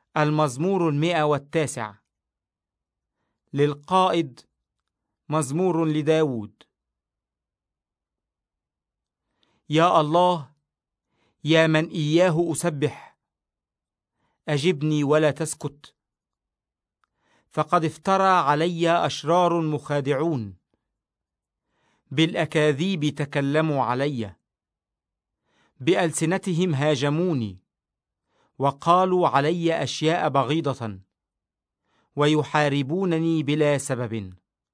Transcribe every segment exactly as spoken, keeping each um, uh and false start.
المزمور المئة والتاسع. للقائد، مزمور لداود. يا الله، يا من إياه أسبح، أجبني ولا تسكت. فقد افترى علي أشرار مخادعون، بالأكاذيب تكلموا علي، بألسنتهم هاجموني، وقالوا علي أشياء بغيضة، ويحاربونني بلا سبب.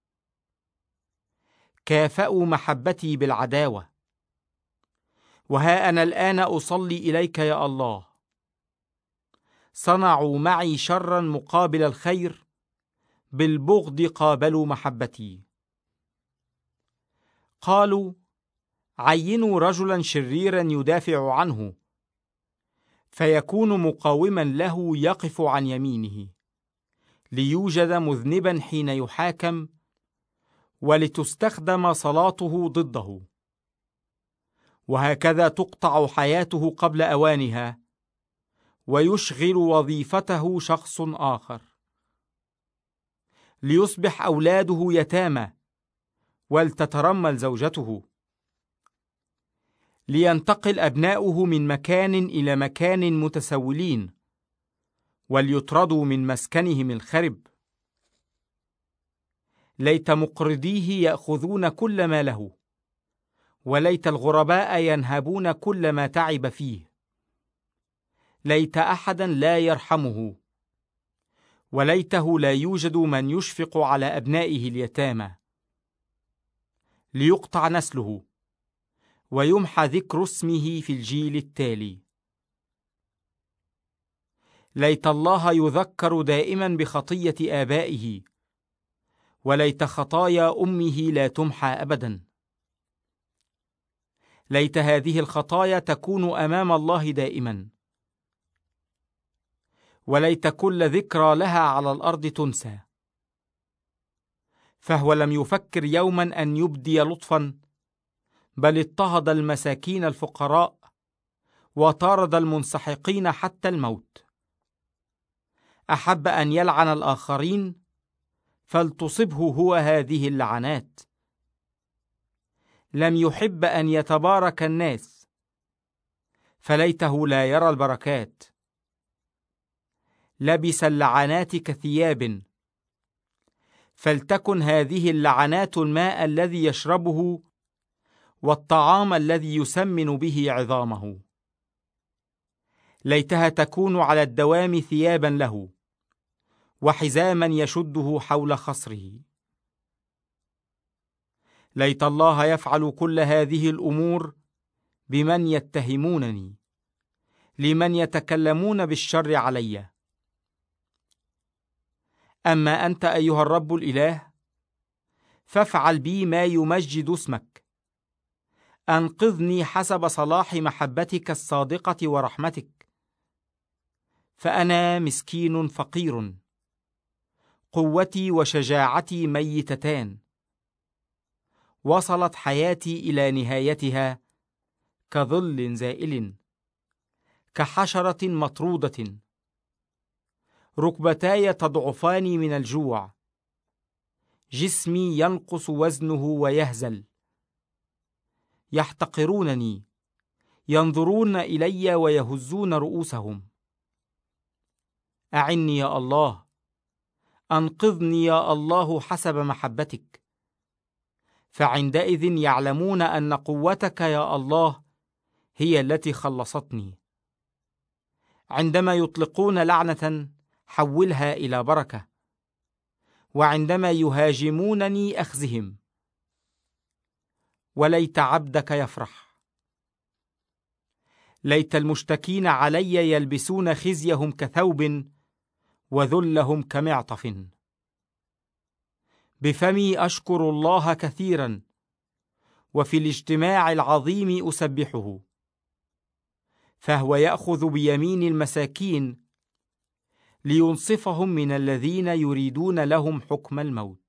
كافأوا محبتي بالعداوة، وها أنا الآن أصلي إليك يا الله. صنعوا معي شرا مقابل الخير، بالبغض قابلوا محبتي. قالوا عينوا رجلا شريرا يدافع عنه، فيكون مقاوما له يقف عن يمينه، ليوجد مذنبا حين يحاكم، ولتستخدم صلاته ضده. وهكذا تقطع حياته قبل أوانها، ويشغل وظيفته شخص آخر، ليصبح أولاده يتامى، ولتترمل زوجته، لينتقل أبناؤه من مكان إلى مكان متسولين، وليطردوا من مسكنهم الخرب. ليت مقرضيه يأخذون كل ما له، وليت الغرباء ينهبون كل ما تعب فيه. ليت أحدا لا يرحمه، وليته لا يوجد من يشفق على أبنائه اليتامى. ليقطع نسله، ويمحى ذكر اسمه في الجيل التالي. ليت الله يذكر دائما بخطية آبائه، وليت خطايا أمه لا تمحى أبدا. ليت هذه الخطايا تكون أمام الله دائما، وليت كل ذكرى لها على الأرض تنسى. فهو لم يفكر يوما أن يبدي لطفا، بل اضطهد المساكين الفقراء، وطارد المنسحقين حتى الموت. أحب أن يلعن الآخرين، فلتصبه هو هذه اللعنات. لم يحب أن يتبارك الناس، فليته لا يرى البركات. لبس اللعنات كثياب، فلتكن هذه اللعنات الماء الذي يشربه، والطعام الذي يسمن به عظامه. ليتها تكون على الدوام ثيابا له، وحزاما يشده حول خصره. ليت الله يفعل كل هذه الأمور بمن يتهمونني، لمن يتكلمون بالشر علي. أما أنت أيها الرب الإله، فافعل بي ما يمجد اسمك. أنقذني حسب صلاح محبتك الصادقة ورحمتك، فأنا مسكين فقير، قوتي وشجاعتي ميتتان. وصلت حياتي إلى نهايتها كظل زائل، كحشرة مطرودة. ركبتاي تضعفان من الجوع، جسمي ينقص وزنه ويهزل. يحتقرونني، ينظرون إلي ويهزون رؤوسهم. أعني يا الله، أنقذني يا الله حسب محبتك، فعندئذ يعلمون أن قوتك يا الله هي التي خلصتني. عندما يطلقون لعنة حولها إلى بركة، وعندما يهاجمونني أخزهم. وليت عبدك يفرح. ليت المشتكين علي يلبسون خزيهم كثوب، وذلهم كمعطف. بفمي أشكر الله كثيرا، وفي الاجتماع العظيم أسبحه. فهو يأخذ بيمين المساكين، لينصفهم من الذين يريدون لهم حكم الموت.